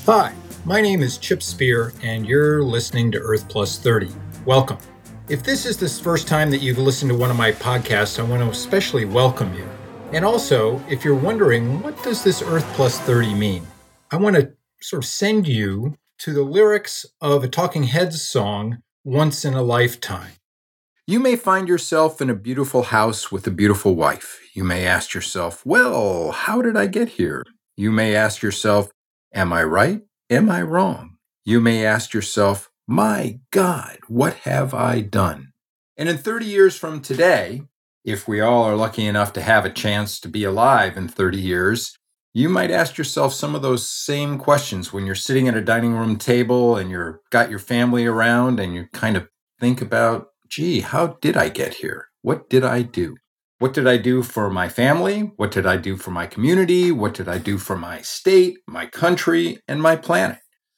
Hi, my name is Chip Spear, and you're listening to Earth Plus 30. Welcome. If this is the first time that you've listened to one of my podcasts, I want to especially welcome you. And also, if you're wondering, what does this Earth Plus 30 mean? I want to sort of send you to the lyrics of a Talking Heads song, Once in a Lifetime. You may find yourself in a beautiful house with a beautiful wife. You may ask yourself, well, how did I get here? You may ask yourself, am I right? Am I wrong? You may ask yourself, my God, what have I done? And in 30 years from today, if we all are lucky enough to have a chance to be alive in 30 years, you might ask yourself some of those same questions when you're sitting at a dining room table and you've got your family around and you kind of think about, gee, how did I get here? What did I do? What did I do for my family? What did I do for my community? What did I do for my state, my country, and my planet?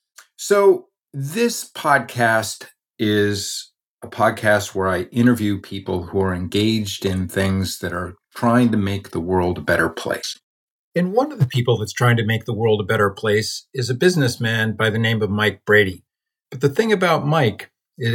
So this podcast is a podcast where I interview people who are engaged in things that are trying to make the world a better place. And one of the people that's trying to make the world a better place is a businessman by the name of Mike Brady. But the thing about Mike,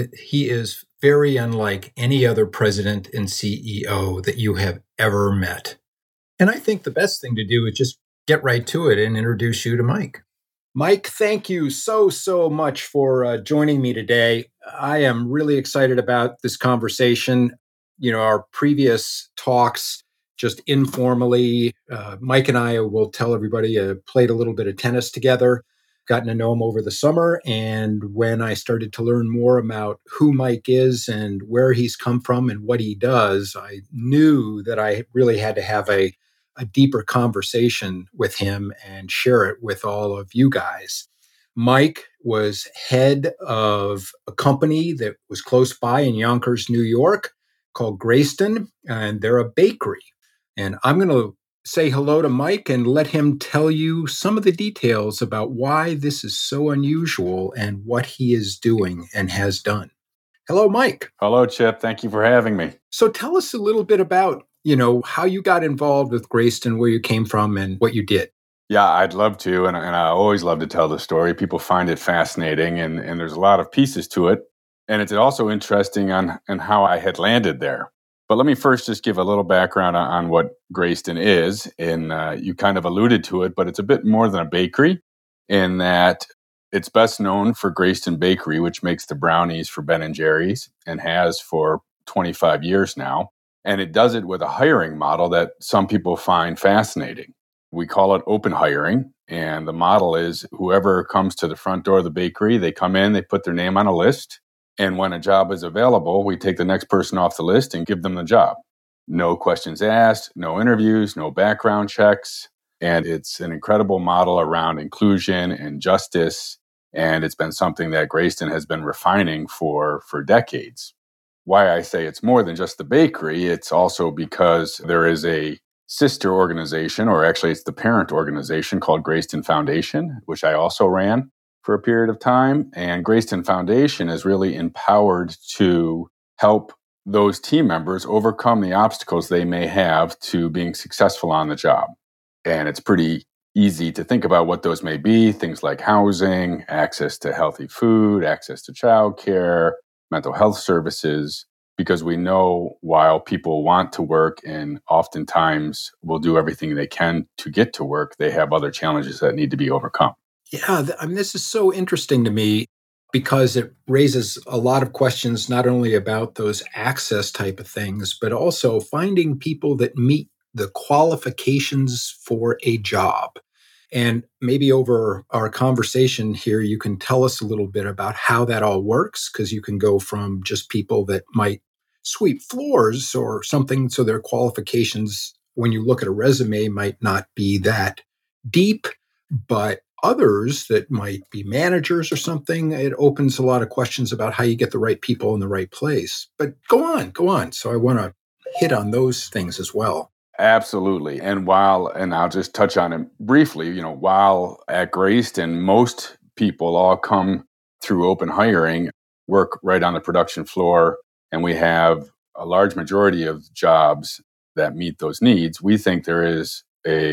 he is very unlike any other president and CEO that you have ever met. And I think the best thing to do is just get right to it and introduce you to Mike. Mike, thank you so much for joining me today. I am really excited about this conversation. You know, our previous talks, just informally, Mike and I will tell everybody, played a little bit of tennis together, gotten to know him over the summer. And when I started to learn more about who Mike is and where he's come from and what he does, I knew that I really had to have a deeper conversation with him and share it with all of you guys. Mike was head of a company that was close by in Yonkers, New York, called Grayston, and they're a bakery. And I'm going to say hello to Mike and let him tell you some of the details about why this is so unusual and what he is doing and has done. Hello, Mike. Hello, Chip. Thank you for having me. So tell us a little bit about, how you got involved with Grayston, where you came from and what you did. Yeah, I'd love to. And I always love to tell the story. People find it fascinating and there's a lot of pieces to it. And it's also interesting on how I had landed there. But let me first just give a little background on what Grayston is. And you kind of alluded to it, but it's a bit more than a bakery in that it's best known for Grayston Bakery, which makes the brownies for Ben & Jerry's and has for 25 years now. And it does it with a hiring model that some people find fascinating. We call it open hiring. And the model is whoever comes to the front door of the bakery, they come in, they put their name on a list. And when a job is available, we take the next person off the list and give them the job. No questions asked, no interviews, no background checks. And it's an incredible model around inclusion and justice. And it's been something that Grayston has been refining for decades. Why I say it's more than just the bakery, it's also because there is a sister organization, or actually it's the parent organization called Grayston Foundation, which I also ran for a period of time. And Grayston Foundation is really empowered to help those team members overcome the obstacles they may have to being successful on the job. And it's pretty easy to think about what those may be, things like housing, access to healthy food, access to childcare, mental health services, because we know while people want to work and oftentimes will do everything they can to get to work, they have other challenges that need to be overcome. Yeah, this is so interesting to me because it raises a lot of questions, not only about those access type of things, but also finding people that meet the qualifications for a job. And maybe over our conversation here, you can tell us a little bit about how that all works, because you can go from just people that might sweep floors or something, so their qualifications, when you look at a resume, might not be that deep, but others that might be managers or something, it opens a lot of questions about how you get the right people in the right place. But go on. So I want to hit on those things as well. Absolutely. And I'll just touch on it briefly, while at Grayston, most people all come through open hiring, work right on the production floor, and we have a large majority of jobs that meet those needs. We think there is a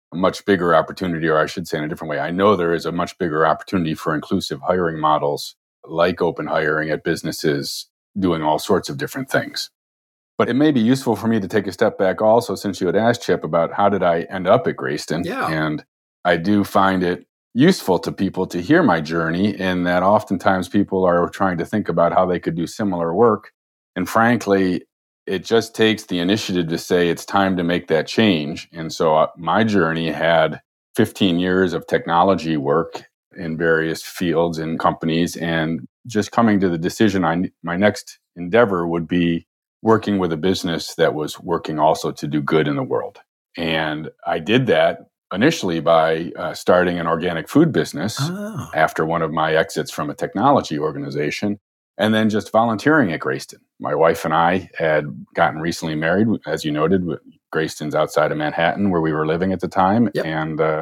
a much bigger opportunity, or I should say in a different way, I know there is a much bigger opportunity for inclusive hiring models like open hiring at businesses doing all sorts of different things. But it may be useful for me to take a step back also, since you had asked, Chip, about how did I end up at Grayston. Yeah. And I do find it useful to people to hear my journey, in that oftentimes people are trying to think about how they could do similar work. And frankly, it just takes the initiative to say it's time to make that change. And so my journey had 15 years of technology work in various fields and companies, and just coming to the decision my next endeavor would be working with a business that was working also to do good in the world. And I did that initially by starting an organic food business after one of my exits from a technology organization, and then just volunteering at Grayston. My wife and I had gotten recently married, as you noted. Grayston's outside of Manhattan, where we were living at the time. Yep. And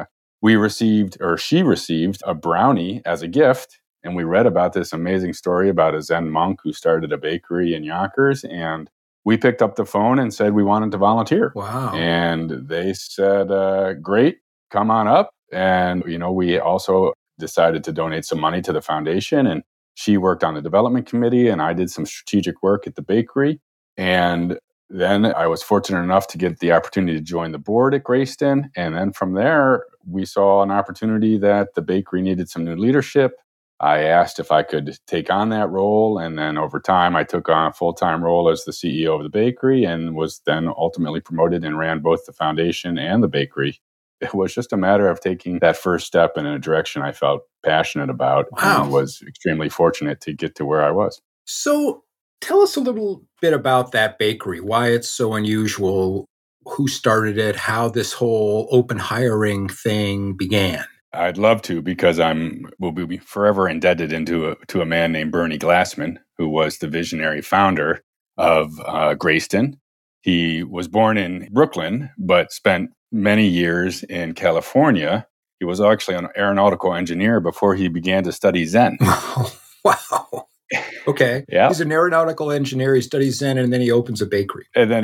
she received a brownie as a gift. And we read about this amazing story about a Zen monk who started a bakery in Yonkers. And we picked up the phone and said we wanted to volunteer. Wow. And they said, great, come on up. And, we also decided to donate some money to the foundation. And she worked on the development committee, and I did some strategic work at the bakery. And then I was fortunate enough to get the opportunity to join the board at Grayston. And then from there, we saw an opportunity that the bakery needed some new leadership. I asked if I could take on that role. And then over time, I took on a full-time role as the CEO of the bakery, and was then ultimately promoted and ran both the foundation and the bakery. It was just a matter of taking that first step in a direction I felt passionate about. Wow. And was extremely fortunate to get to where I was. So tell us a little bit about that bakery, why it's so unusual, who started it, how this whole open hiring thing began. I'd love to, because will be forever indebted to a man named Bernie Glassman, who was the visionary founder of Grayston. He was born in Brooklyn, but spent many years in California. He was actually an aeronautical engineer before he began to study Zen. Wow. Okay. Yeah. He's an aeronautical engineer. He studies Zen, and then he opens a bakery.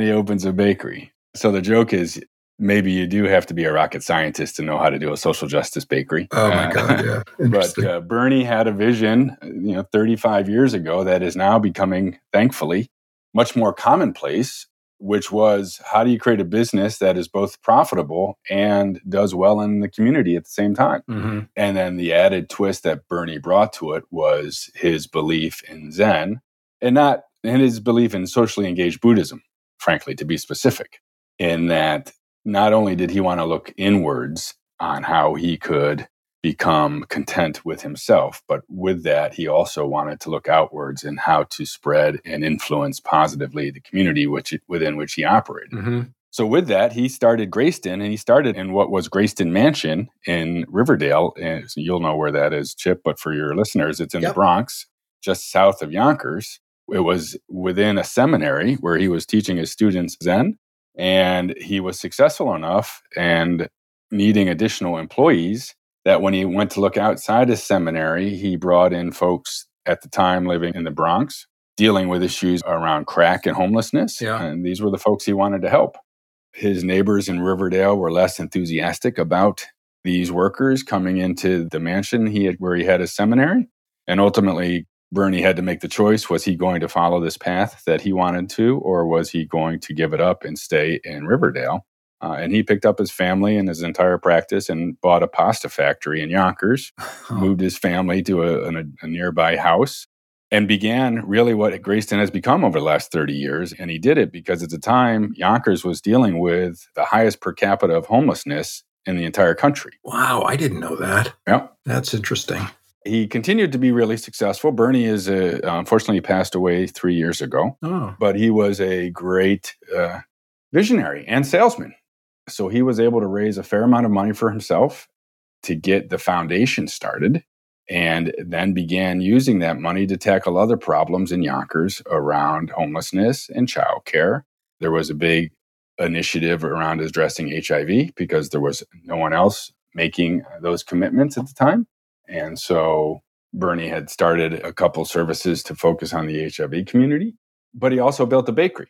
So the joke is, maybe you do have to be a rocket scientist to know how to do a social justice bakery. Oh my God, yeah. But Bernie had a vision, 35 years ago, that is now becoming, thankfully, much more commonplace, which was, how do you create a business that is both profitable and does well in the community at the same time? Mm-hmm. And then the added twist that Bernie brought to it was his belief in Zen, and his belief in socially engaged Buddhism, frankly, to be specific, in that not only did he want to look inwards on how he could become content with himself, but with that, he also wanted to look outwards in how to spread and influence positively the community within which he operated. Mm-hmm. So with that, he started Grayston, and he started in what was Grayston Mansion in Riverdale. And so you'll know where that is, Chip, but for your listeners, it's in the Bronx, just south of Yonkers. It was within a seminary where he was teaching his students Zen. And he was successful enough and needing additional employees that when he went to look outside his seminary, he brought in folks at the time living in the Bronx, dealing with issues around crack and homelessness. Yeah. And these were the folks he wanted to help. His neighbors in Riverdale were less enthusiastic about these workers coming into the mansion where he had his seminary. And ultimately, Bernie had to make the choice. Was he going to follow this path that he wanted to, or was he going to give it up and stay in Riverdale? And he picked up his family and his entire practice and bought a pasta factory in Yonkers, moved his family to a nearby house, and began really what Grayston has become over the last 30 years. And he did it because at the time, Yonkers was dealing with the highest per capita of homelessness in the entire country. Wow, I didn't know that. Yep. That's interesting. He continued to be really successful. Bernie unfortunately passed away 3 years ago, but he was a great visionary and salesman. So he was able to raise a fair amount of money for himself to get the foundation started, and then began using that money to tackle other problems in Yonkers around homelessness and childcare. There was a big initiative around addressing HIV because there was no one else making those commitments at the time. And so Bernie had started a couple services to focus on the HIV community, but he also built a bakery.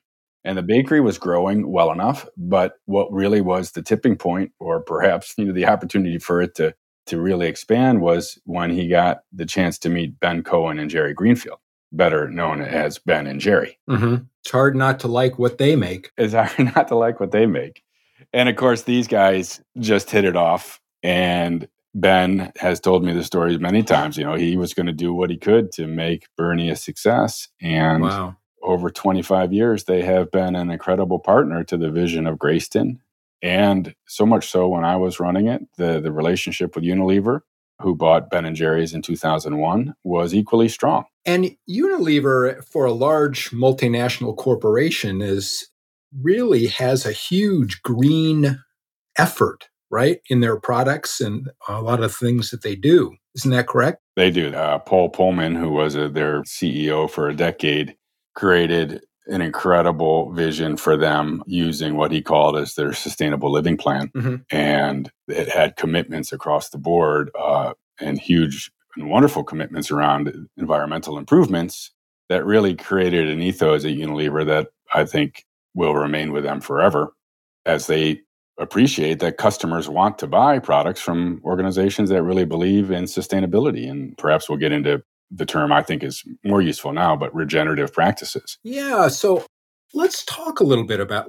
And the bakery was growing well enough, but what really was the tipping point, or perhaps the opportunity for it to really expand, was when he got the chance to meet Ben Cohen and Jerry Greenfield, better known as Ben and Jerry. Mm-hmm. It's hard not to like what they make. It's hard not to like what they make. And of course, these guys just hit it off. And Ben has told me the stories many times. He was going to do what he could to make Bernie a success. And wow. Over 25 years, they have been an incredible partner to the vision of Grayston. And so much so, when I was running it, the relationship with Unilever, who bought Ben & Jerry's in 2001, was equally strong. And Unilever, for a large multinational corporation, really has a huge green effort, right, in their products and a lot of things that they do. Isn't that correct? They do. Paul Pullman, who was their CEO for a decade, created an incredible vision for them using what he called as their sustainable living plan. Mm-hmm. And it had commitments across the board and huge and wonderful commitments around environmental improvements that really created an ethos at Unilever that I think will remain with them forever, as they appreciate that customers want to buy products from organizations that really believe in sustainability. And perhaps we'll get into the term I think is more useful now, but regenerative practices. Yeah. So let's talk a little bit about,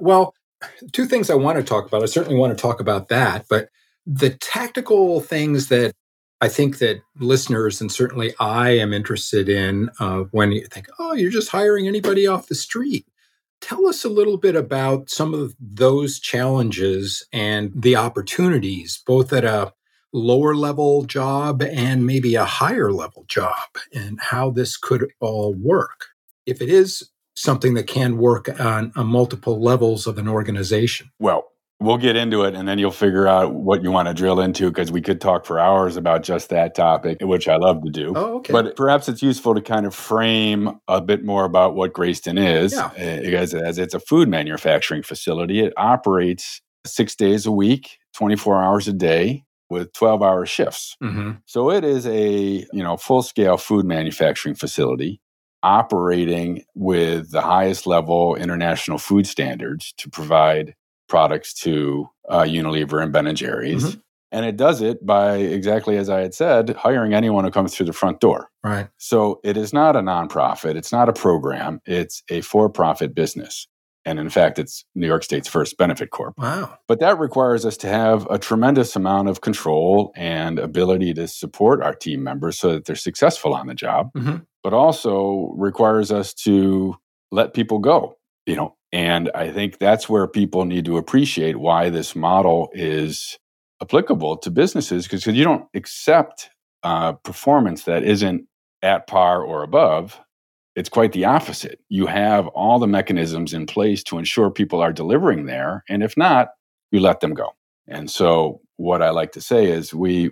two things I want to talk about. I certainly want to talk about that, but the tactical things that I think that listeners, and certainly I am interested in when you think, oh, you're just hiring anybody off the street. Tell us a little bit about some of those challenges and the opportunities, both at a lower level job and maybe a higher level job, and how this could all work, if it is something that can work on multiple levels of an organization. Well, we'll get into it, and then you'll figure out what you want to drill into, because we could talk for hours about just that topic, which I love to do. Oh, okay. But perhaps it's useful to kind of frame a bit more about what Grayston is. Yeah. Because as it's a food manufacturing facility, it operates 6 days a week, 24 hours a day, with 12-hour shifts. Mm-hmm. So it is a full-scale food manufacturing facility operating with the highest level international food standards to provide products to Unilever and Ben & Jerry's. Mm-hmm. And it does it by, exactly as I had said, hiring anyone who comes through the front door. Right. So it is not a nonprofit. It's not a program. It's a for-profit business. And in fact, it's New York State's first benefit corp. Wow. But that requires us to have a tremendous amount of control and ability to support our team members so that they're successful on the job, mm-hmm. but also requires us to let people go, And I think that's where people need to appreciate why this model is applicable to businesses, because you don't accept performance that isn't at par or above. It's quite the opposite. You have all the mechanisms in place to ensure people are delivering there. And if not, you let them go. And so what I like to say is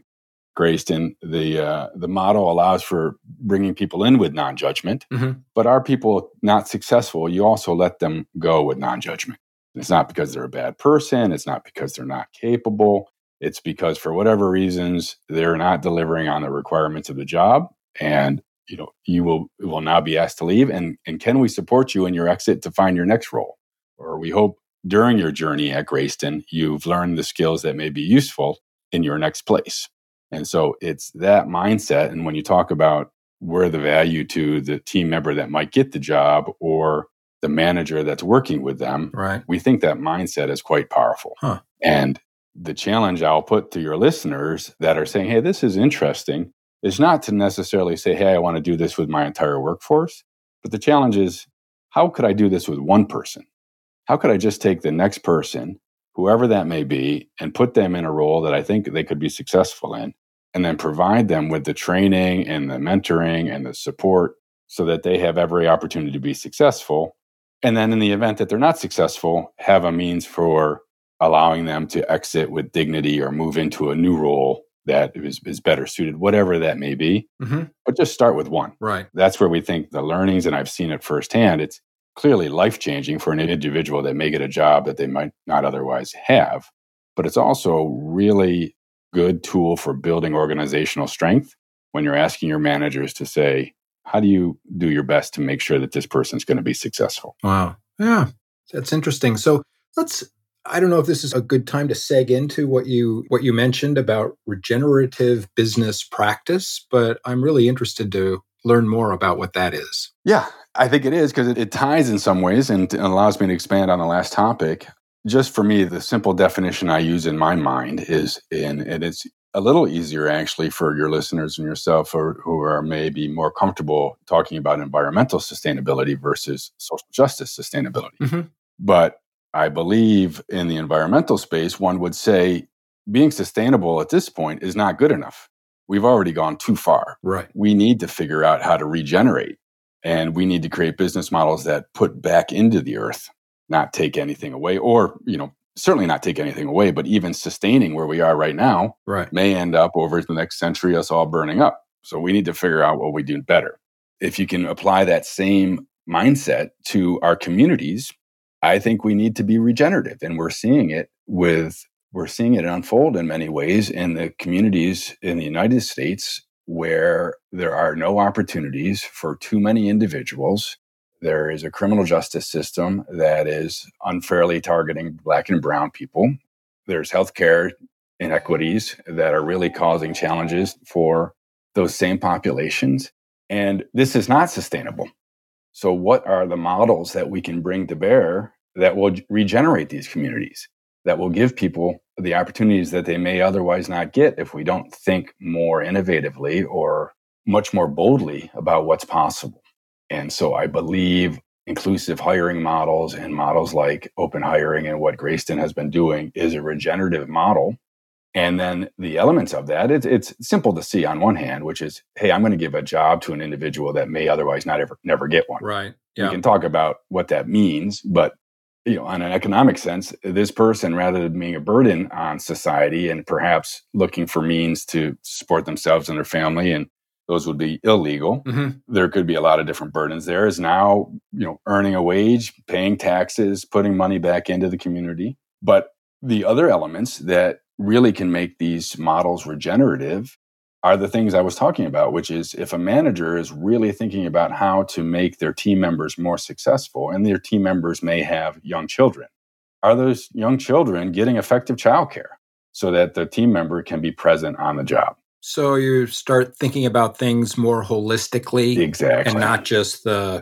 Grayston, the model allows for bringing people in with non-judgment, mm-hmm. but are people not successful, you also let them go with non-judgment. It's not because they're a bad person. It's not because they're not capable. It's because for whatever reasons, they're not delivering on the requirements of the job. And you will now be asked to leave. And can we support you in your exit to find your next role? Or we hope during your journey at Grayston, you've learned the skills that may be useful in your next place. And so it's that mindset. And when you talk about where the value to the team member that might get the job or the manager that's working with them, right, we think that mindset is quite powerful. Huh. And the challenge I'll put to your listeners that are saying, hey, this is interesting, is not to necessarily say, hey, I want to do this with my entire workforce. But the challenge is, how could I do this with one person? How could I just take the next person, whoever that may be, and put them in a role that I think they could be successful in, and then provide them with the training and the mentoring and the support so that they have every opportunity to be successful. And then in the event that they're not successful, have a means for allowing them to exit with dignity or move into a new role that is better suited, whatever that may be. Mm-hmm. But just start with one. Right. That's where we think the learnings, and I've seen it firsthand, it's clearly life-changing for an individual that may get a job that they might not otherwise have. But it's also really good tool for building organizational strength when you're asking your managers to say, how do you do your best to make sure that this person's going to be successful? Wow. Yeah. That's interesting. So I don't know if this is a good time to seg into what you mentioned about regenerative business practice, but I'm really interested to learn more about what that is. Yeah, I think it is because it ties in some ways and allows me to expand on the last topic. Just for me, the simple definition I use in my mind and it's a little easier actually for your listeners and yourself who are maybe more comfortable talking about environmental sustainability versus social justice sustainability. Mm-hmm. But I believe in the environmental space, one would say being sustainable at this point is not good enough. We've already gone too far. Right. We need to figure out how to regenerate. And we need to create business models that put back into the earth, not take anything away, or, certainly not take anything away, but even sustaining where we are right now may end up over the next century us all burning up. So we need to figure out what we do better. If you can apply that same mindset to our communities, I think we need to be regenerative. And we're seeing it unfold in many ways in the communities in the United States where there are no opportunities for too many individuals. There is a criminal justice system that is unfairly targeting Black and brown people. There's healthcare inequities that are really causing challenges for those same populations. And this is not sustainable. So what are the models that we can bring to bear that will regenerate these communities, that will give people the opportunities that they may otherwise not get if we don't think more innovatively or much more boldly about what's possible? And so I believe inclusive hiring models and models like open hiring and what Grayston has been doing is a regenerative model. And then the elements of that, it's simple to see on one hand, which is, hey, I'm going to give a job to an individual that may otherwise never get one. Right. Yeah. We can talk about what that means, but on an economic sense, this person, rather than being a burden on society and perhaps looking for means to support themselves and their family, and those would be illegal. Mm-hmm. There could be a lot of different burdens there, is now, earning a wage, paying taxes, putting money back into the community. But the other elements that really can make these models regenerative are the things I was talking about, which is if a manager is really thinking about how to make their team members more successful, and their team members may have young children, are those young children getting effective childcare so that the team member can be present on the job? So you start thinking about things more holistically. Exactly. And not just the,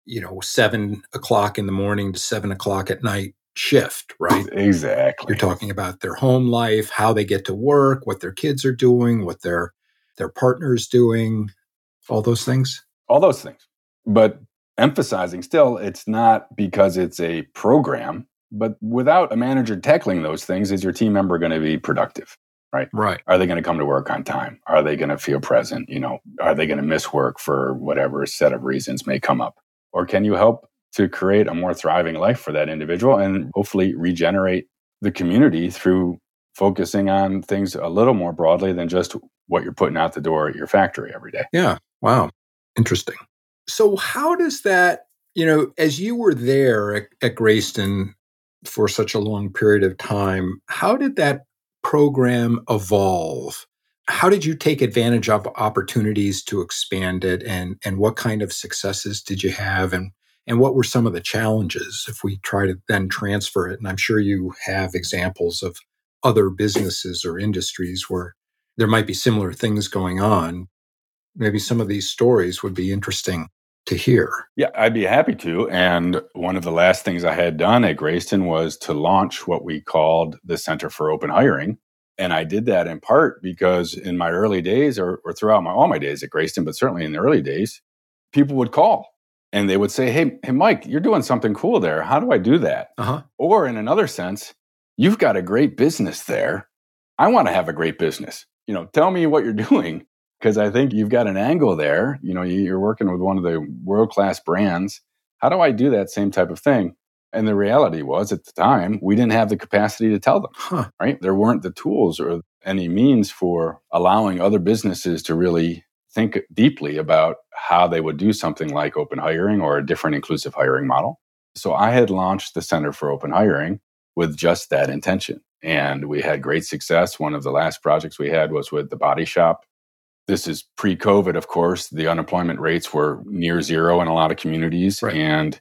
7 o'clock in the morning to 7 o'clock at night shift, right? Exactly. You're talking about their home life, how they get to work, what their kids are doing, what their partner's doing, all those things. All those things. But emphasizing still, it's not because it's a program, but without a manager tackling those things, is your team member going to be productive? Right. Right. Are they going to come to work on time? Are they going to feel present? Are they going to miss work for whatever set of reasons may come up? Or can you help to create a more thriving life for that individual and hopefully regenerate the community through focusing on things a little more broadly than just what you're putting out the door at your factory every day? Yeah. Wow. Interesting. So how does that, as you were there at Grayston for such a long period of time, how did that program evolve? How did you take advantage of opportunities to expand it, and what kind of successes did you have, and what were some of the challenges if we try to then transfer it? And I'm sure you have examples of other businesses or industries where there might be similar things going on. Maybe some of these stories would be interesting to hear. Yeah, I'd be happy to. And one of the last things I had done at Grayston was to launch what we called the Center for Open Hiring. And I did that in part because in my early days, or throughout all my days at Grayston, but certainly in the early days, people would call and they would say, hey, Mike, you're doing something cool there. How do I do that? Uh-huh. Or in another sense, you've got a great business there. I want to have a great business. Tell me what you're doing, because I think you've got an angle there. You're working with one of the world-class brands. How do I do that same type of thing? And the reality was, at the time, we didn't have the capacity to tell them, right? There weren't the tools or any means for allowing other businesses to really think deeply about how they would do something like open hiring or a different inclusive hiring model. So I had launched the Center for Open Hiring with just that intention. And we had great success. One of the last projects we had was with The Body Shop. This is pre-COVID, of course. The unemployment rates were near zero in a lot of communities. Right. And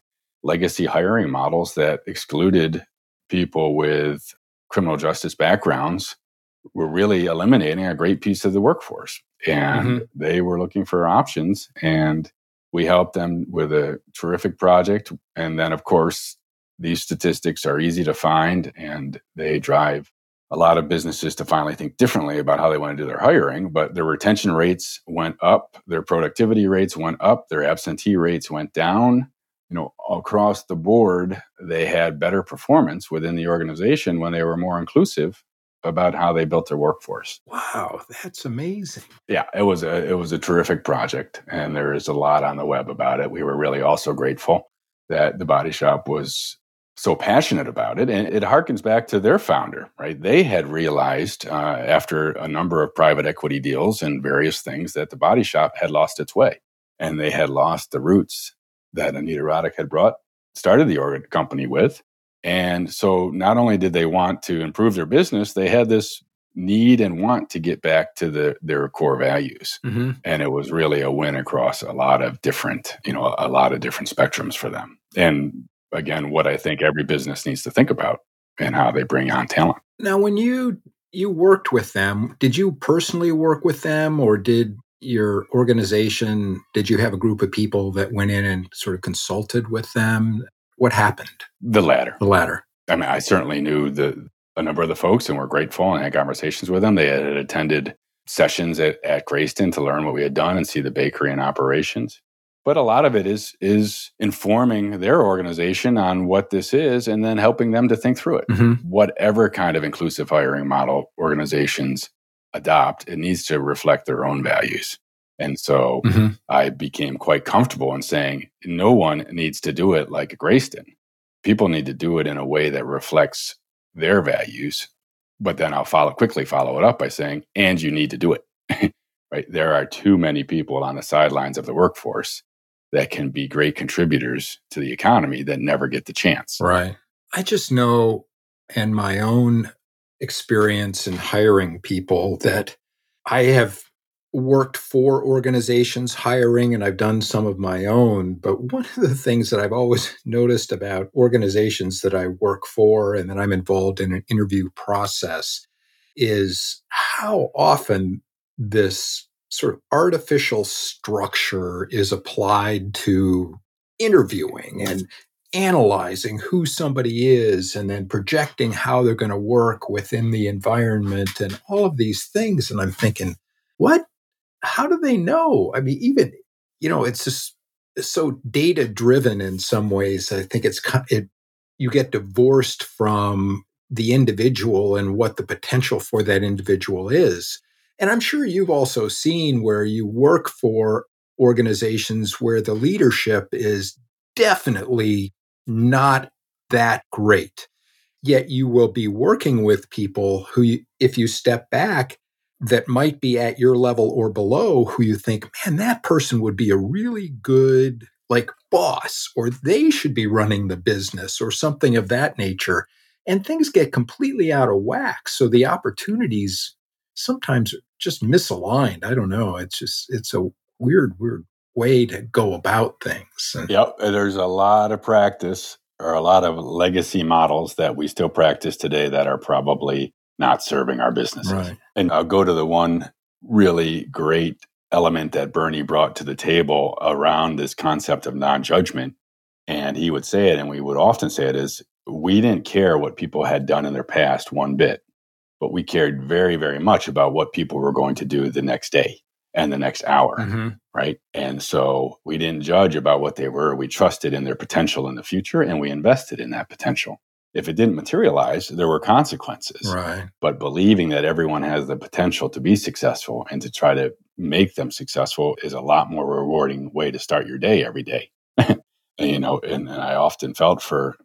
legacy hiring models that excluded people with criminal justice backgrounds were really eliminating a great piece of the workforce. And they were looking for options, and we helped them with a terrific project. And then, of course, these statistics are easy to find, and they drive a lot of businesses to finally think differently about how they want to do their hiring. But their retention rates went up, their productivity rates went up, their absentee rates went down. Across the board, they had better performance within the organization when they were more inclusive about how they built their workforce. Wow, that's amazing. Yeah, it was a terrific project, and there is a lot on the web about it. We were really also grateful that The Body Shop was so passionate about it, and it harkens back to their founder, right? They had realized after a number of private equity deals and various things that The Body Shop had lost its way, and they had lost the roots that Anita Roddick had started the company with. And so not only did they want to improve their business, they had this need and want to get back to their core values. And it was really a win across a lot of different spectrums for them. And again, what I think every business needs to think about and how they bring on talent. Now, when you worked with them, did you personally work with them, or did your organization, did you have a group of people that went in and sort of consulted with them? What happened? The latter. The latter. I mean, I certainly knew a number of the folks and were grateful and had conversations with them. They had attended sessions at Grayston to learn what we had done and see the bakery in operations. But a lot of it is informing their organization on what this is and then helping them to think through it. Whatever kind of inclusive hiring model organizations adopt, it needs to reflect their own values. And so I became quite comfortable in saying no one needs to do it like a Grayston. People need to do it in a way that reflects their values. But then I'll quickly follow it up by saying, and you need to do it. Right? There are too many people on the sidelines of the workforce that can be great contributors to the economy that never get the chance. Right. I just know in my own experience in hiring people that I have worked for organizations hiring, and I've done some of my own. But one of the things that I've always noticed about organizations that I work for and that I'm involved in an interview process is how often this sort of artificial structure is applied to interviewing and analyzing who somebody is and then projecting how they're going to work within the environment and all of these things. And I'm thinking, what? How do they know? I mean, even, it's just so data driven in some ways. I think you get divorced from the individual and what the potential for that individual is. And I'm sure you've also seen where you work for organizations where the leadership is definitely not that great. Yet you will be working with people who, if you step back, that might be at your level or below, who you think, man, that person would be a really good boss, or they should be running the business or something of that nature. And things get completely out of whack. So the opportunities sometimes are just misaligned. I don't know. It's a weird way to go about things. Yep. There's a lot of practice or a lot of legacy models that we still practice today that are probably not serving our businesses. Right. And I'll go to the one really great element that Bernie brought to the table around this concept of non-judgment. And he would say it, and we would often say it, is we didn't care what people had done in their past one bit, but we cared very, very much about what people were going to do the next day and the next hour, right? And so we didn't judge about what they were. We trusted in their potential in the future, and we invested in that potential. If it didn't materialize, there were consequences. Right. But believing that everyone has the potential to be successful and to try to make them successful is a lot more rewarding way to start your day every day. And I often felt for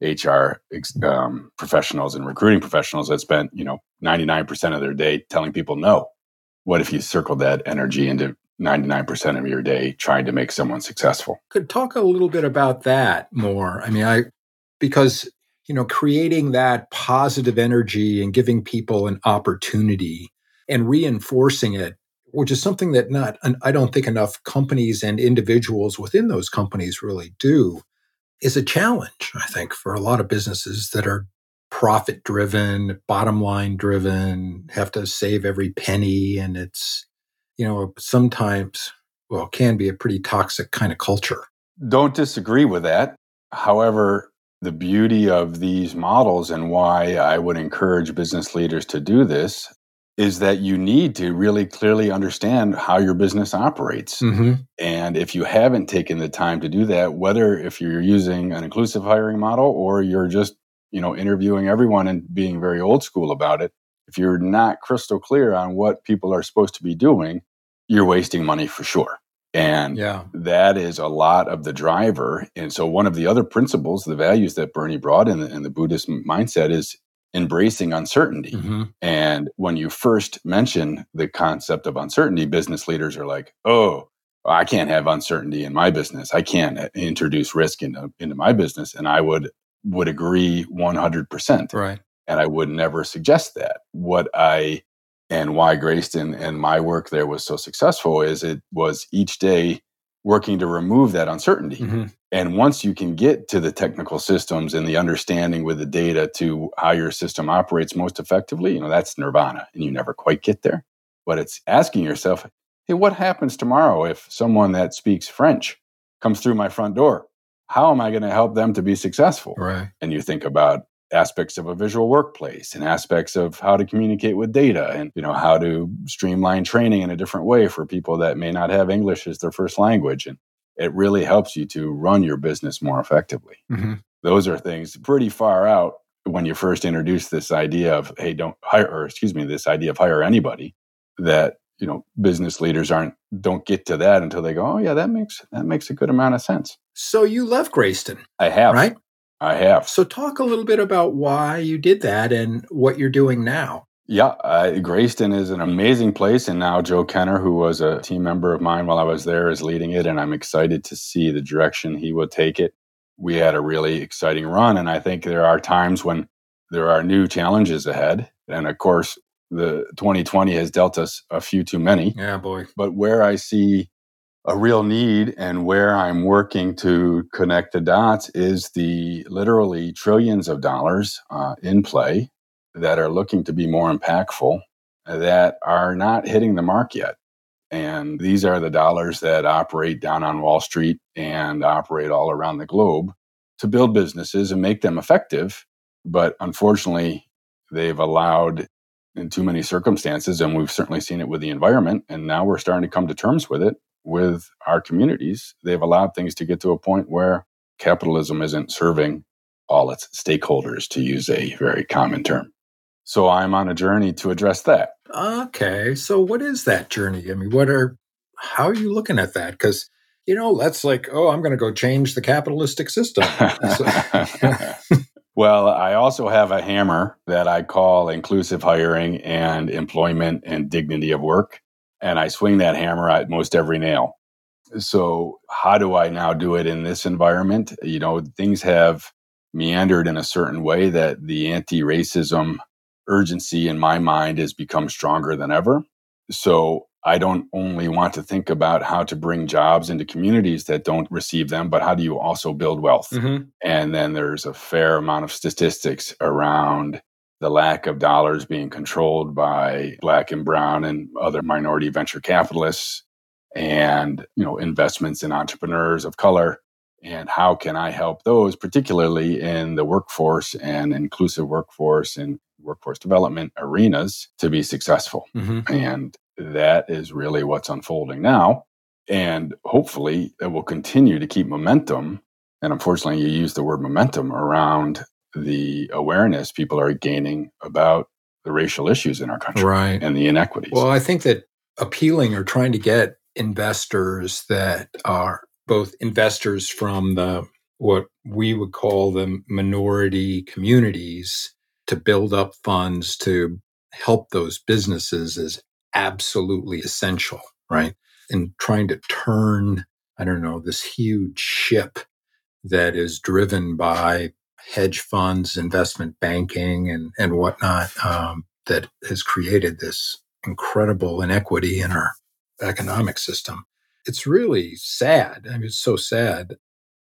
HR professionals and recruiting professionals that spent, 99% of their day telling people no. What if you circled that energy into 99% of your day trying to make someone successful? Could talk a little bit about that more. I mean, because creating that positive energy and giving people an opportunity and reinforcing it, which is something that I don't think enough companies and individuals within those companies really do. is a challenge, I think, for a lot of businesses that are profit driven, bottom line driven, have to save every penny. And it's, sometimes, well, can be a pretty toxic kind of culture. Don't disagree with that. However, the beauty of these models and why I would encourage business leaders to do this is that you need to really clearly understand how your business operates. Mm-hmm. And if you haven't taken the time to do that, whether if you're using an inclusive hiring model or you're just, interviewing everyone and being very old school about it, if you're not crystal clear on what people are supposed to be doing, you're wasting money for sure. And that is a lot of the driver. And so one of the other principles, the values that Bernie brought in the Buddhist mindset is embracing uncertainty. Mm-hmm. And when you first mention the concept of uncertainty, business leaders are like, oh, I can't have uncertainty in my business. I can't introduce risk into my business. And I would agree 100%. Right. And I would never suggest that. And why Grayston and my work there was so successful is it was each day working to remove that uncertainty. Mm-hmm. And once you can get to the technical systems and the understanding with the data to how your system operates most effectively, that's nirvana, and you never quite get there. But it's asking yourself, hey, what happens tomorrow if someone that speaks French comes through my front door? How am I going to help them to be successful? Right. And you think about aspects of a visual workplace and aspects of how to communicate with data and how to streamline training in a different way for people that may not have English as their first language. And it really helps you to run your business more effectively. Mm-hmm. Those are things pretty far out when you first introduce this idea of, hey, this idea of hire anybody, that business leaders don't get to that until they go, oh yeah, that makes a good amount of sense. So you left Grayston. I have. Right? I have. So talk a little bit about why you did that and what you're doing now. Yeah, Grayston is an amazing place. And now Joe Kenner, who was a team member of mine while I was there, is leading it. And I'm excited to see the direction he will take it. We had a really exciting run. And I think there are times when there are new challenges ahead. And of course, the 2020 has dealt us a few too many. Yeah, boy. But where I see a real need and where I'm working to connect the dots is the literally trillions of dollars in play that are looking to be more impactful that are not hitting the mark yet. And these are the dollars that operate down on Wall Street and operate all around the globe to build businesses and make them effective. But unfortunately, they've allowed in too many circumstances, and we've certainly seen it with the environment, and now we're starting to come to terms with it with our communities. They've allowed things to get to a point where capitalism isn't serving all its stakeholders, to use a very common term. So I'm on a journey to address that. Okay. So what is that journey? I mean, how are you looking at that? Because, that's like, oh, I'm going to go change the capitalistic system. Well, I also have a hammer that I call inclusive hiring and employment and dignity of work. And I swing that hammer at most every nail. So how do I now do it in this environment? Things have meandered in a certain way that the anti-racism urgency in my mind has become stronger than ever. So I don't only want to think about how to bring jobs into communities that don't receive them, but how do you also build wealth? Mm-hmm. And then there's a fair amount of statistics around the lack of dollars being controlled by Black and brown and other minority venture capitalists and, investments in entrepreneurs of color. And how can I help those, particularly in the workforce and inclusive workforce and workforce development arenas, to be successful? Mm-hmm. And that is really what's unfolding now. And hopefully it will continue to keep momentum. And unfortunately, you use the word momentum around the awareness people are gaining about the racial issues in our country, right, and the inequities. Well, I think that appealing or trying to get investors that are both investors from what we would call the minority communities to build up funds to help those businesses is absolutely essential, right? And trying to turn, this huge ship that is driven by hedge funds, investment banking, and whatnot, that has created this incredible inequity in our economic system. It's really sad. I mean, it's so sad.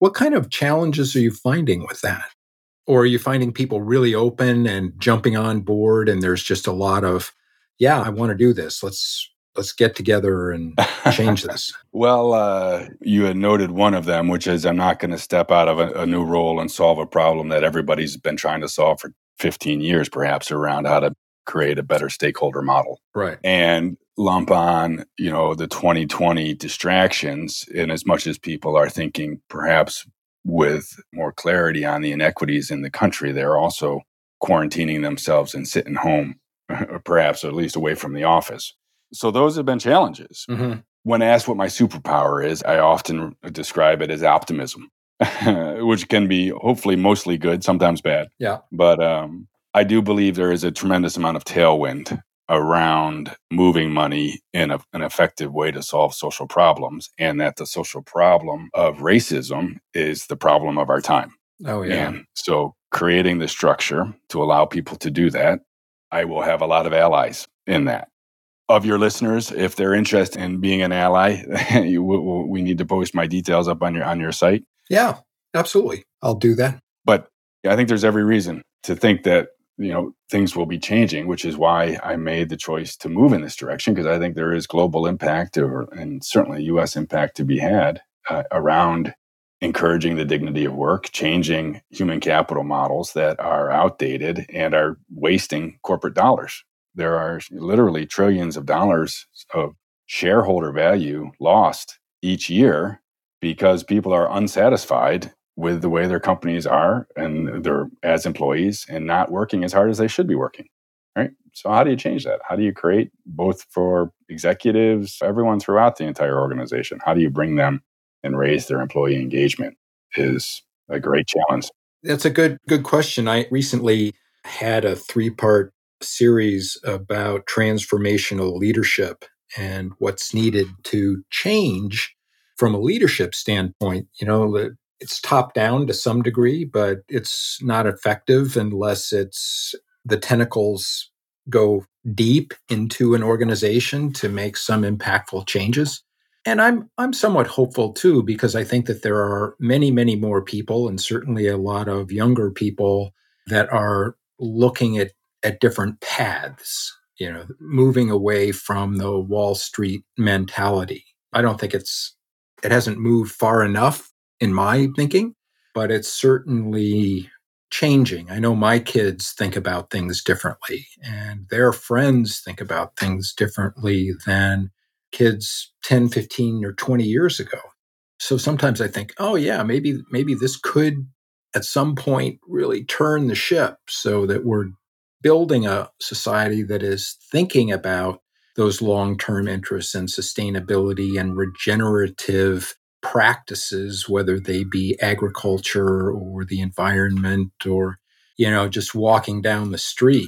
What kind of challenges are you finding with that? Or are you finding people really open and jumping on board and there's just a lot of, yeah, I want to do this. Let's get together and change this. Well, you had noted one of them, which is I'm not going to step out of a new role and solve a problem that everybody's been trying to solve for 15 years, perhaps, around how to create a better stakeholder model. Right. And lump on, the 2020 distractions, in as much as people are thinking perhaps with more clarity on the inequities in the country, they're also quarantining themselves and sitting home, or perhaps at least away from the office. So those have been challenges. Mm-hmm. When asked what my superpower is, I often describe it as optimism, which can be hopefully mostly good, sometimes bad. Yeah. But I do believe there is a tremendous amount of tailwind around moving money in an effective way to solve social problems, and that the social problem of racism is the problem of our time. Oh, yeah. And so creating the structure to allow people to do that, I will have a lot of allies in that. Of your listeners, if they're interested in being an ally, we need to post my details up on your site. Yeah, absolutely. I'll do that. But I think there's every reason to think that things will be changing, which is why I made the choice to move in this direction, because I think there is global impact and certainly U.S. impact to be had around encouraging the dignity of work, changing human capital models that are outdated and are wasting corporate dollars. There are literally trillions of dollars of shareholder value lost each year because people are unsatisfied with the way their companies are and they're as employees and not working as hard as they should be working, right? So how do you change that? How do you create, both for executives, everyone throughout the entire organization, how do you bring them and raise their employee engagement is a great challenge. That's a good question. I recently had a 3-part series about transformational leadership and what's needed to change from a leadership standpoint. It's top down to some degree, but it's not effective unless the tentacles go deep into an organization to make some impactful changes. And I'm somewhat hopeful too, because I think that there are many, many more people, and certainly a lot of younger people that are looking at different paths, moving away from the Wall Street mentality. I don't think it hasn't moved far enough in my thinking, but it's certainly changing. I know my kids think about things differently, and their friends think about things differently than kids 10, 15, or 20 years ago. So sometimes I think, oh yeah, maybe this could at some point really turn the ship so that we're building a society that is thinking about those long-term interests and sustainability and regenerative practices, whether they be agriculture or the environment or, just walking down the street,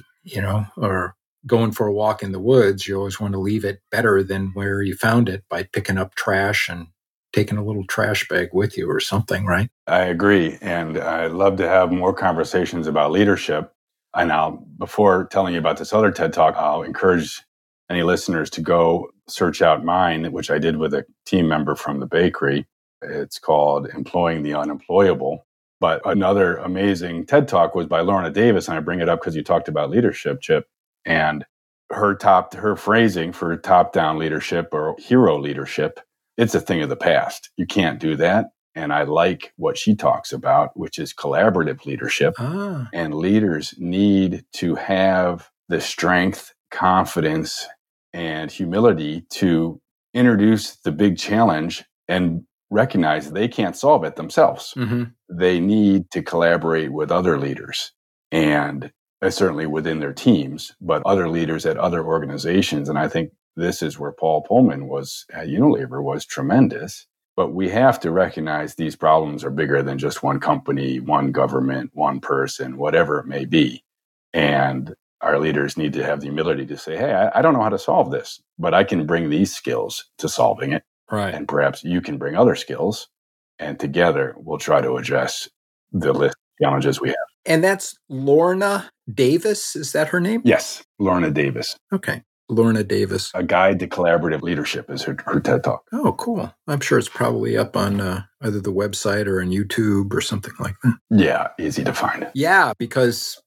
or going for a walk in the woods. You always want to leave it better than where you found it by picking up trash and taking a little trash bag with you or something, right? I agree. And I'd love to have more conversations about leadership. And before telling you about this other TED Talk, I'll encourage any listeners to go search out mine, which I did with a team member from the bakery. It's called Employing the Unemployable. But another amazing TED Talk was by Lorna Davis. And I bring it up because you talked about leadership, Chip. And her phrasing for top-down leadership or hero leadership, it's a thing of the past. You can't do that. And I like what she talks about, which is collaborative leadership. And leaders need to have the strength, confidence, and humility to introduce the big challenge and recognize they can't solve it themselves. Mm-hmm. They need to collaborate with other leaders, and certainly within their teams, but other leaders at other organizations. And I think this is where Paul Pullman was at Unilever was tremendous. But we have to recognize these problems are bigger than just one company, one government, one person, whatever it may be. And our leaders need to have the humility to say, hey, I don't know how to solve this, but I can bring these skills to solving it. Right. And perhaps you can bring other skills. And together we'll try to address the list of challenges we have. And that's Lorna Davis. Is that her name? Yes, Lorna Davis. Okay. Lorna Davis. A Guide to Collaborative Leadership is her TED Talk. Oh, cool. I'm sure it's probably up on either the website or on YouTube or something like that. Yeah, easy to find. Yeah, because,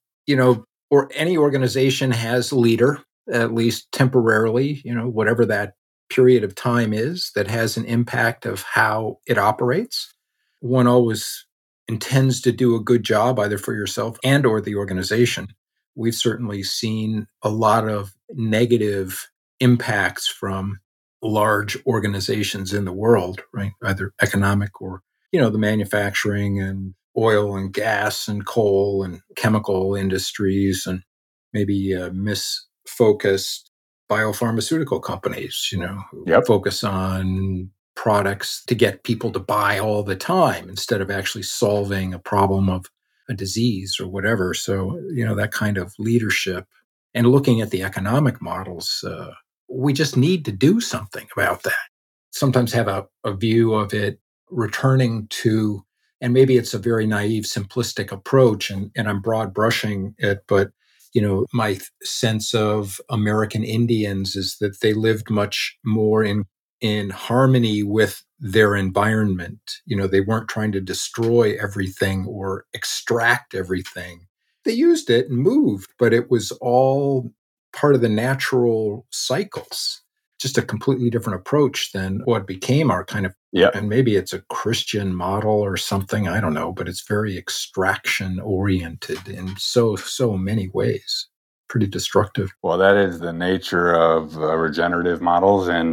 or any organization has a leader, at least temporarily, whatever that period of time is, that has an impact of how it operates. One always intends to do a good job either for yourself and or the organization. We've certainly seen a lot of negative impacts from large organizations in the world, right? Either economic or, the manufacturing and oil and gas and coal and chemical industries, and maybe misfocused biopharmaceutical companies, who Yep. focus on products to get people to buy all the time instead of actually solving a problem of a disease or whatever. So, that kind of leadership and looking at the economic models, we just need to do something about that. Sometimes have a view of it returning to, and maybe it's a very naive, simplistic approach, and I'm broad brushing it, but my sense of American Indians is that they lived much more in harmony with their environment. They weren't trying to destroy everything or extract everything. They used it and moved, but it was all part of the natural cycles. Just a completely different approach than what became our kind of, and maybe it's a Christian model or something, I don't know, but it's very extraction oriented in so many ways. Pretty destructive. Well, that is the nature of regenerative models, and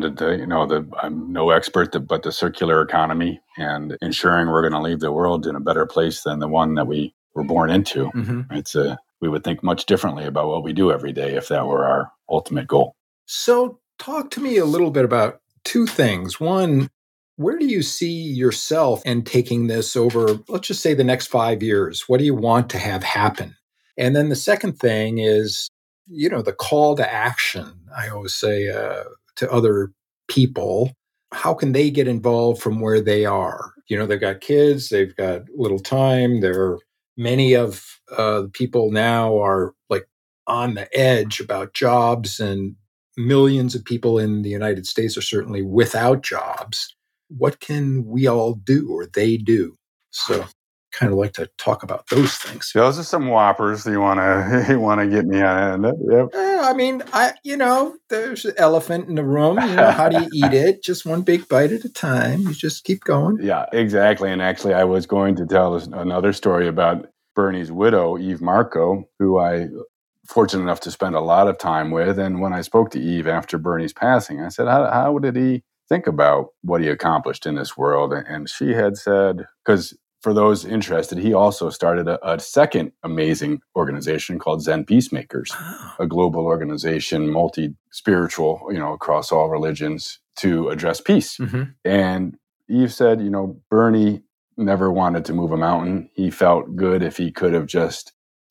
I'm no expert, but the circular economy and ensuring we're going to leave the world in a better place than the one that we were born into. Mm-hmm. We would think much differently about what we do every day if that were our ultimate goal. So talk to me a little bit about two things. One, where do you see yourself and taking this over, let's just say the next 5 years? What do you want to have happen? And then the second thing is, the call to action. I always say to other people, how can they get involved from where they are? They've got kids, they've got little time. Many of the people now are like on the edge about jobs, and millions of people in the United States are certainly without jobs. What can we all do or they do? So kind of like to talk about those things. Those are some whoppers that you want to get me on. Yep. I mean, there's an elephant in the room. How do you eat it? Just one big bite at a time. You just keep going. Yeah, exactly. And actually, I was going to tell another story about Bernie's widow, Eve Marco, who I fortunate enough to spend a lot of time with. And when I spoke to Eve after Bernie's passing, I said, how did he think about what he accomplished in this world? And she had said, because for those interested, he also started a second amazing organization called Zen Peacemakers, a global organization, multi-spiritual, across all religions to address peace. Mm-hmm. And Eve said, Bernie never wanted to move a mountain. He felt good if he could have just,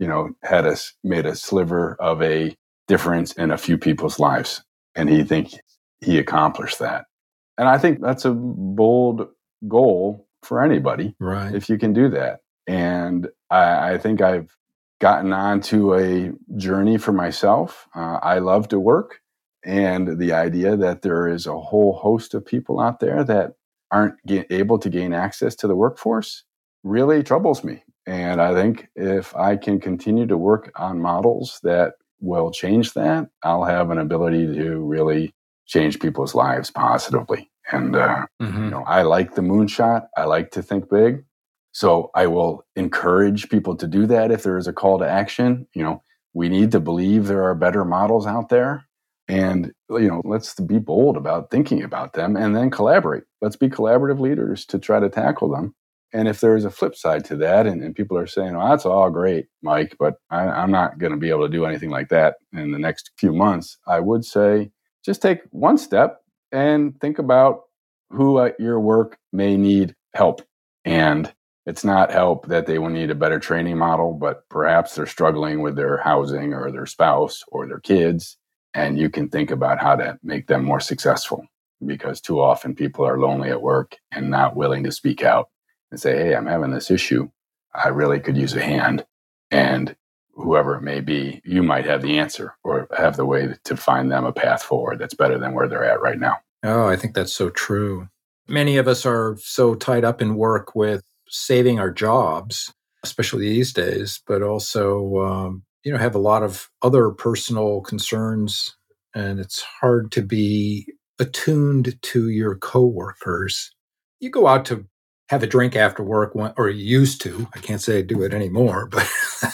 made a sliver of a difference in a few people's lives. And he accomplished that. And I think that's a bold goal for anybody, right? If you can do that. And I think I've gotten onto a journey for myself. I love to work. And the idea that there is a whole host of people out there that aren't able to gain access to the workforce really troubles me. And I think if I can continue to work on models that will change that, I'll have an ability to really change people's lives positively. And, I like the moonshot. I like to think big. So I will encourage people to do that if there is a call to action. We need to believe there are better models out there. And, let's be bold about thinking about them and then collaborate. Let's be collaborative leaders to try to tackle them. And if there's a flip side to that, and people are saying, well, that's all great, Mike, but I'm not going to be able to do anything like that in the next few months, I would say just take one step and think about who at your work may need help. And it's not help that they will need a better training model, but perhaps they're struggling with their housing or their spouse or their kids. And you can think about how to make them more successful, because too often people are lonely at work and not willing to speak out and say, hey, I'm having this issue. I really could use a hand. And whoever it may be, you might have the answer or have the way to find them a path forward that's better than where they're at right now. Oh, I think that's so true. Many of us are so tied up in work with saving our jobs, especially these days, but also, have a lot of other personal concerns, and it's hard to be attuned to your coworkers. You go out to have a drink after work, or you used to. I can't say I do it anymore, but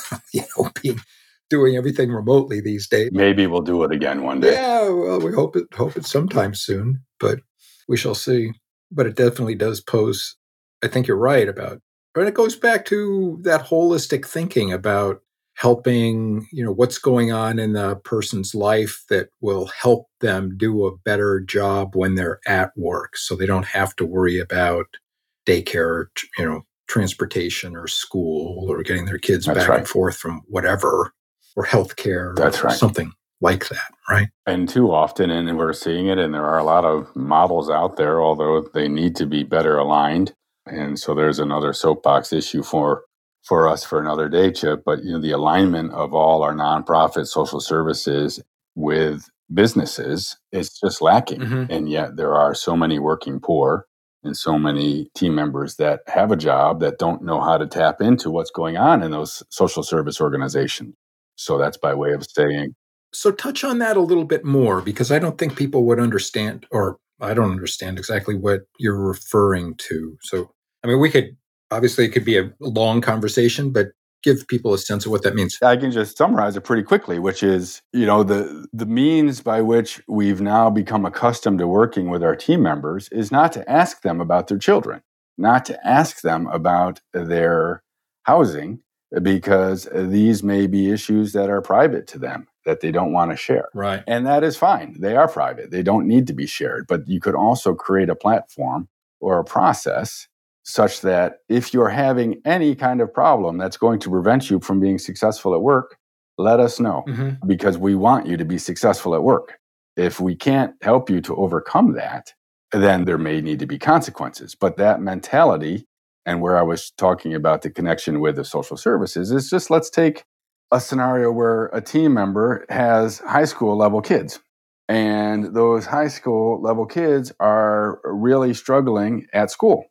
doing everything remotely these days. Maybe we'll do it again one day. Yeah, well, we hope it sometime soon, but we shall see. But it definitely does pose, I think you're right about, and it goes back to that holistic thinking about helping, what's going on in the person's life that will help them do a better job when they're at work, so they don't have to worry about daycare, transportation or school or getting their kids back and forth from whatever, or healthcare. That's right. Something like that, right? And too often, and we're seeing it, and there are a lot of models out there, although they need to be better aligned. And so there's another soapbox issue for us for another day, Chip. But the alignment of all our nonprofit social services with businesses is just lacking. Mm-hmm. And yet there are so many working poor and so many team members that have a job that don't know how to tap into what's going on in those social service organizations. So that's by way of saying. So touch on that a little bit more, because I don't think people would understand, or I don't understand exactly what you're referring to. So, obviously it could be a long conversation, but give people a sense of what that means. I can just summarize it pretty quickly, which is, the means by which we've now become accustomed to working with our team members is not to ask them about their children, not to ask them about their housing, because these may be issues that are private to them that they don't want to share. Right. And that is fine. They are private. They don't need to be shared. But you could also create a platform or a process such that if you're having any kind of problem that's going to prevent you from being successful at work, let us know, Mm-hmm. because we want you to be successful at work. If we can't help you to overcome that, then there may need to be consequences. But that mentality, and where I was talking about the connection with the social services, is just, let's take a scenario where a team member has high school level kids. And those high school level kids are really struggling at school.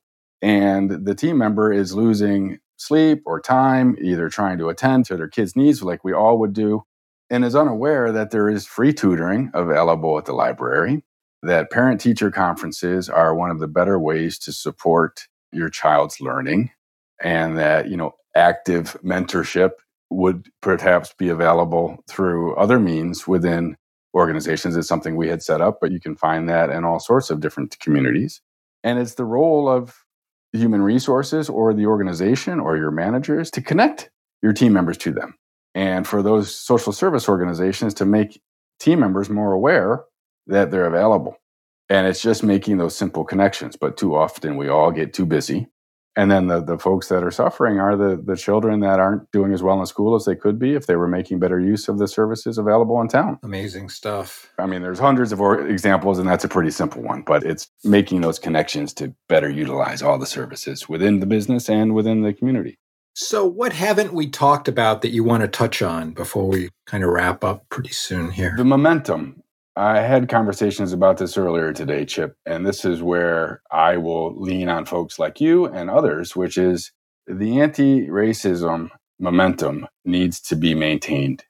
And the team member is losing sleep or time, either trying to attend to their kids' needs like we all would do, and is unaware that there is free tutoring available at the library, that parent-teacher conferences are one of the better ways to support your child's learning, and that, active mentorship would perhaps be available through other means within organizations. It's something we had set up, but you can find that in all sorts of different communities. And it's the role of human resources or the organization or your managers to connect your team members to them. And for those social service organizations to make team members more aware that they're available. And it's just making those simple connections. But too often we all get too busy. And then the folks that are suffering are the children that aren't doing as well in school as they could be if they were making better use of the services available in town. Amazing stuff. There's hundreds of examples, and that's a pretty simple one, but it's making those connections to better utilize all the services within the business and within the community. So what haven't we talked about that you want to touch on before we kind of wrap up pretty soon here? The momentum. I had conversations about this earlier today, Chip, and this is where I will lean on folks like you and others, which is the anti-racism momentum needs to be maintained.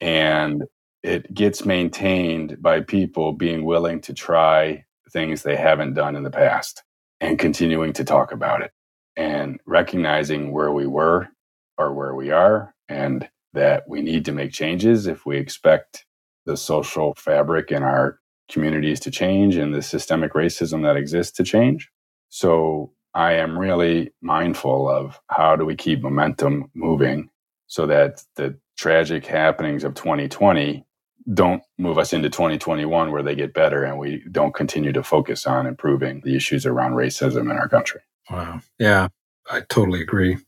And it gets maintained by people being willing to try things they haven't done in the past and continuing to talk about it and recognizing where we were or where we are, and that we need to make changes if we expect the social fabric in our communities to change and the systemic racism that exists to change. So I am really mindful of how do we keep momentum moving so that the tragic happenings of 2020 don't move us into 2021 where they get better and we don't continue to focus on improving the issues around racism in our country. Wow. Yeah, I totally agree.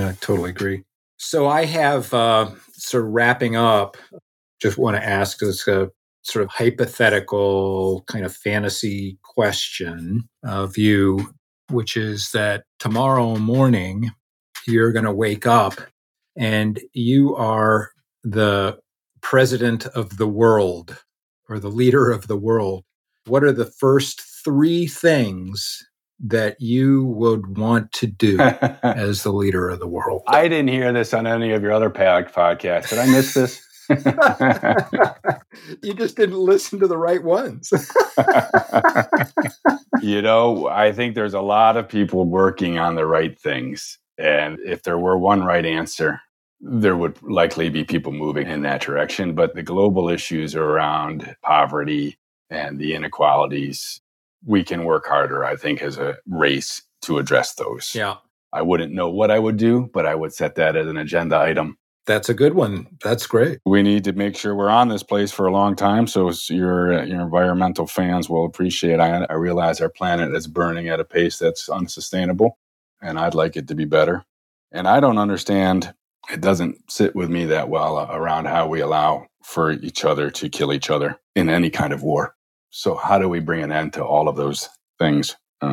So I have sort of wrapping up, just want to ask this sort of hypothetical kind of fantasy question of you, which is that tomorrow morning you're going to wake up and you are the president of the world or the leader of the world, what are the first 3 things that you would want to do as the leader of the world? I didn't hear this on any of your other podcasts. Did I miss this? You just didn't listen to the right ones. I think there's a lot of people working on the right things. And if there were one right answer, there would likely be people moving in that direction. But the global issues around poverty and the inequalities, we can work harder, I think, as a race to address those. Yeah. I wouldn't know what I would do, but I would set that as an agenda item. That's a good one. That's great. We need to make sure we're on this place for a long time, so your environmental fans will appreciate it. I realize our planet is burning at a pace that's unsustainable, and I'd like it to be better. And I don't understand, it doesn't sit with me that well around how we allow for each other to kill each other in any kind of war. So how do we bring an end to all of those things?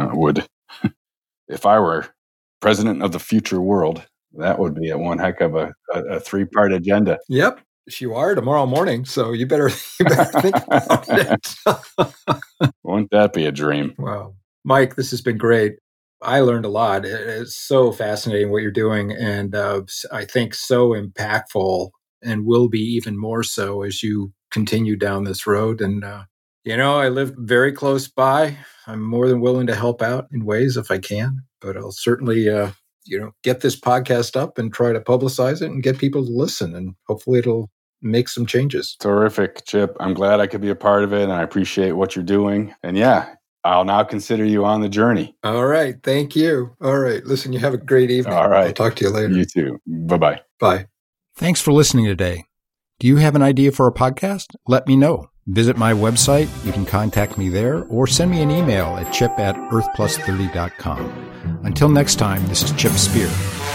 If I were president of the future world, that would be one heck of a 3-part agenda. Yep. You are tomorrow morning, so you better think about it. Wouldn't that be a dream? Wow. Mike, this has been great. I learned a lot. It's so fascinating what you're doing, and I think so impactful, and will be even more so as you continue down this road. And, I live very close by. I'm more than willing to help out in ways if I can, but I'll certainly get this podcast up and try to publicize it and get people to listen, and hopefully it'll make some changes. Terrific, Chip. I'm glad I could be a part of it, and I appreciate what you're doing. And I'll now consider you on the journey. All right. Thank you. All right. Listen, you have a great evening. All right. I'll talk to you later. You too. Bye-bye. Bye. Thanks for listening today. Do you have an idea for a podcast? Let me know. Visit my website. You can contact me there or send me an email at chip@earthplus30.com. Until next time, this is Chip Spear.